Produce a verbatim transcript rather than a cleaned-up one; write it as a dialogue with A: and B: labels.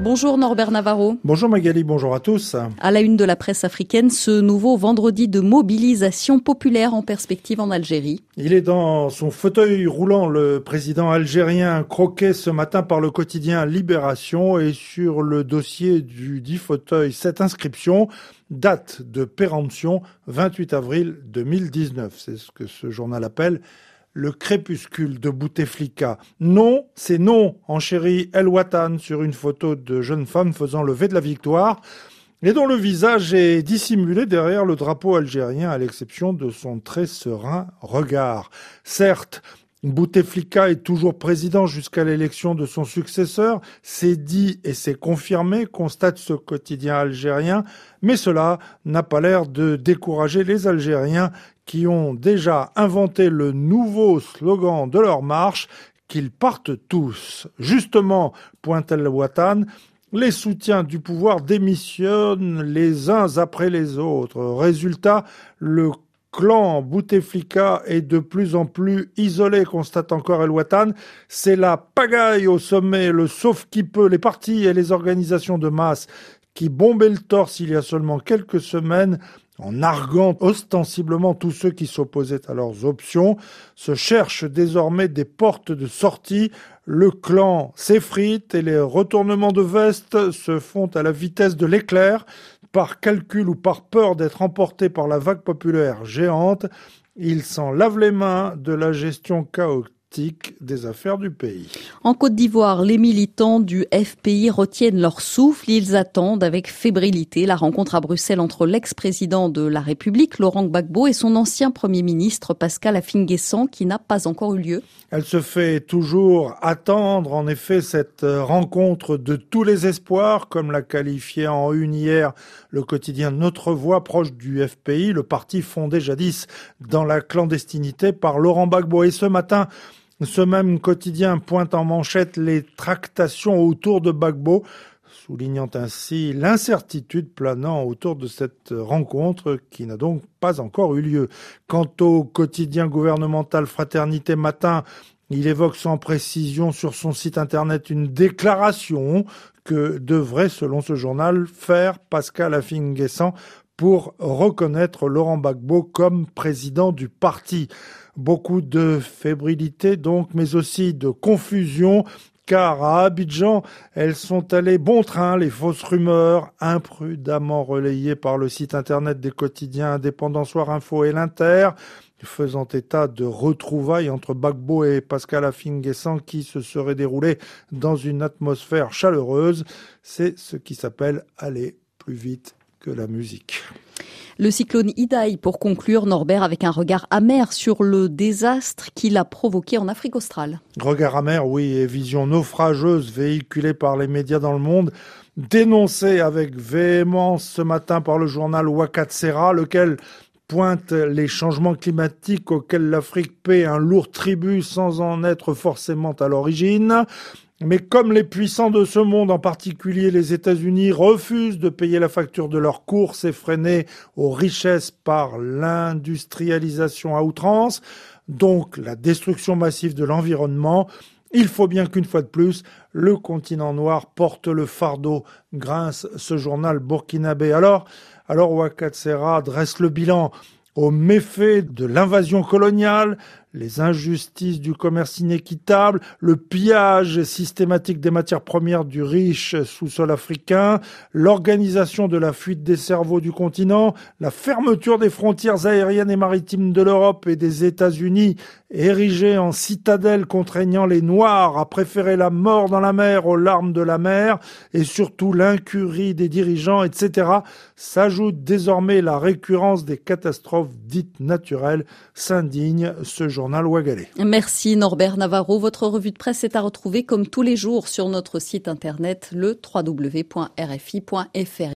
A: Bonjour Norbert Navarro.
B: Bonjour Magali, bonjour à tous.
A: À la une de la presse africaine, ce nouveau vendredi de mobilisation populaire en perspective en Algérie.
B: Il est dans son fauteuil roulant, le président algérien, croqué ce matin par le quotidien Libération, et sur le dossier du dit fauteuil, cette inscription, date de péremption vingt-huit avril deux mille dix-neuf. C'est ce que ce journal appelle le crépuscule de Bouteflika. Non, c'est non, enchérit El Watan sur une photo de jeune femme faisant le V de la victoire et dont le visage est dissimulé derrière le drapeau algérien à l'exception de son très serein regard. Certes, Bouteflika est toujours président jusqu'à l'élection de son successeur, c'est dit et c'est confirmé, constate ce quotidien algérien, mais cela n'a pas l'air de décourager les Algériens qui ont déjà inventé le nouveau slogan de leur marche, qu'ils partent tous. Justement, pointe El Watan, les soutiens du pouvoir démissionnent les uns après les autres. Résultat, le clan Bouteflika est de plus en plus isolé, constate encore El Watan. C'est la pagaille au sommet, le sauf qui peut, les partis et les organisations de masse qui bombaient le torse il y a seulement quelques semaines en narguant ostensiblement tous ceux qui s'opposaient à leurs options, se cherchent désormais des portes de sortie. Le clan s'effrite et les retournements de veste se font à la vitesse de l'éclair. Par calcul ou par peur d'être emportés par la vague populaire géante, ils s'en lavent les mains de la gestion chaotique des affaires du pays.
A: En Côte d'Ivoire, les militants du F P I retiennent leur souffle. Ils attendent avec fébrilité la rencontre à Bruxelles entre l'ex-président de la République, Laurent Gbagbo, et son ancien Premier ministre, Pascal Affi-N'Guessan, qui n'a pas encore eu lieu.
B: Elle se fait toujours attendre. En effet, cette rencontre de tous les espoirs, comme l'a qualifié en une hier le quotidien Notre Voix, proche du F P I, le parti fondé jadis dans la clandestinité par Laurent Gbagbo. Et ce matin, ce même quotidien pointe en manchette les tractations autour de Gbagbo, soulignant ainsi l'incertitude planant autour de cette rencontre qui n'a donc pas encore eu lieu. Quant au quotidien gouvernemental Fraternité Matin, il évoque sans précision sur son site internet une déclaration que devrait, selon ce journal, faire Pascal Affi-N'Guessan pour reconnaître Laurent Gbagbo comme président du parti. Beaucoup de fébrilité donc, mais aussi de confusion, car à Abidjan, elles sont allées bon train, les fausses rumeurs, imprudemment relayées par le site internet des quotidiens indépendants Soir Info et l'Inter, faisant état de retrouvailles entre Gbagbo et Pascal Affi-N'Guessan qui se seraient déroulées dans une atmosphère chaleureuse. C'est ce qui s'appelle aller plus vite que la musique.
A: Le cyclone Idai, pour conclure, Norbert, avec un regard amer sur le désastre qu'il a provoqué en Afrique australe.
B: Regard amer, oui, et vision naufrageuse véhiculée par les médias dans le monde, dénoncée avec véhémence ce matin par le journal Wakatsera, lequel pointe les changements climatiques auxquels l'Afrique paie un lourd tribut sans en être forcément à l'origine. Mais comme les puissants de ce monde, en particulier les États-Unis, refusent de payer la facture de leur course effrénée aux richesses par l'industrialisation à outrance, donc la destruction massive de l'environnement, il faut bien qu'une fois de plus, le continent noir porte le fardeau, grince ce journal burkinabé. Alors, alors Wakatsera dresse le bilan aux méfaits de l'invasion coloniale, les injustices du commerce inéquitable, le pillage systématique des matières premières du riche sous-sol africain, l'organisation de la fuite des cerveaux du continent, la fermeture des frontières aériennes et maritimes de l'Europe et des États-Unis, érigée en citadelle contraignant les Noirs à préférer la mort dans la mer aux larmes de la mer, et surtout l'incurie des dirigeants, et cetera, s'ajoute désormais la récurrence des catastrophes dites naturelles, s'indigne ce journal ouagalais.
A: Merci Norbert Navarro. Votre revue de presse est à retrouver comme tous les jours sur notre site internet le w w w point r f i point f r.